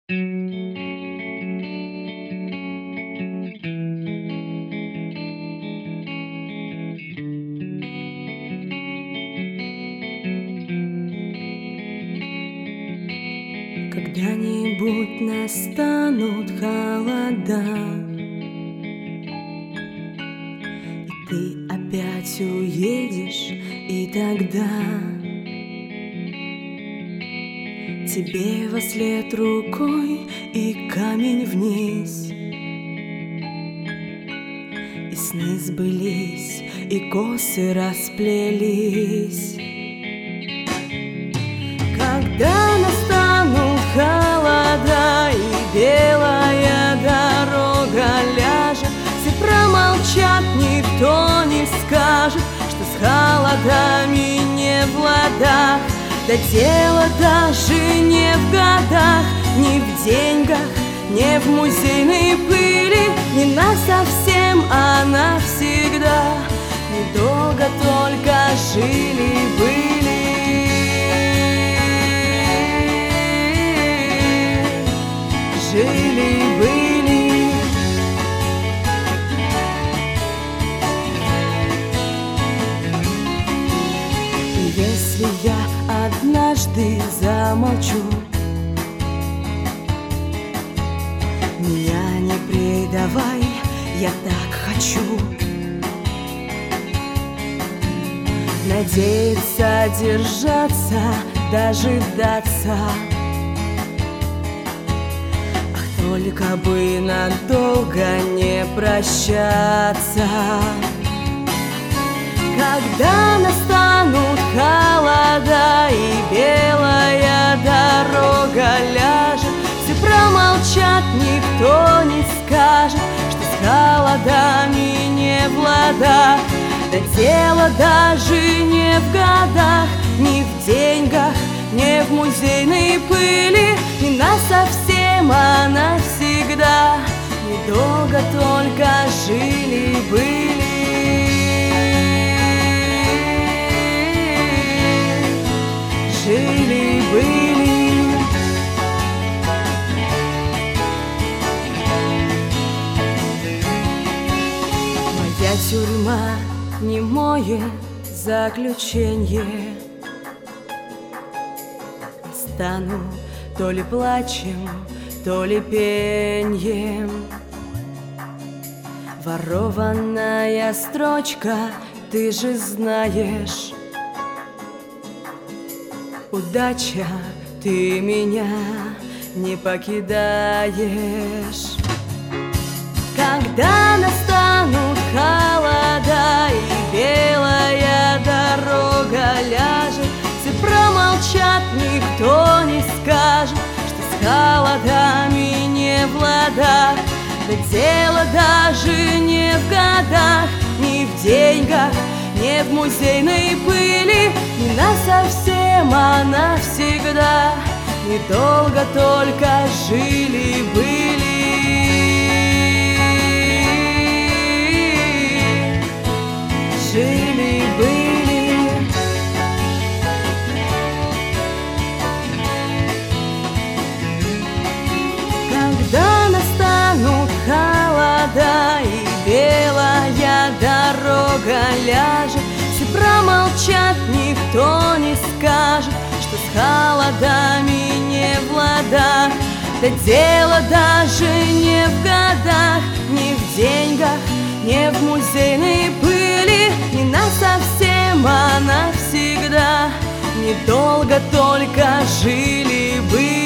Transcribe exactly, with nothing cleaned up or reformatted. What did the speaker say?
Когда-нибудь настанут холода, и ты опять уедешь, и тогда тебе вослед рукой и камень вниз. И сны сбылись, и косы расплелись. Когда настанут холода и белая дорога ляжет, все промолчат, никто не скажет, что с холодами не в ладах. Да дело даже не в годах, не в деньгах, не в музейной пыли, не насовсем, а навсегда. Недолго только жили-были. Жили-были. И если я однажды замолчу, меня не предавай, я так хочу. Надеяться, держаться, дожидаться. Только бы надолго не прощаться. Когда настанут холода и белая дорога ляжет, все промолчат, никто не скажет, что с холодами не в ладах. Да дело даже не в годах, не в деньгах, не в музейной пыли, не насовсем, а навсегда. Недолго только жили-были. Жили-были. Моя тюрьма не мое заключение. Стану то ли плачем, то ли пеньем. Ворованная строчка, ты же знаешь. Удача, ты меня не покидаешь. Когда настанут холода и белая дорога ляжет, все промолчат, никто не скажет, что с холодами не в ладах. Да дело даже не в годах, не в деньгах, не в музейной пыли, не насовсем, а навсегда. Недолго только жили-были. Жили-были. Когда настанут холода и белая дорога ляжет, все промолчат, никто не скажет, что с холодами не в ладах. Да дело даже не в годах, не в деньгах, не в музейной пыли, не насовсем, а навсегда. Недолго только жили-были.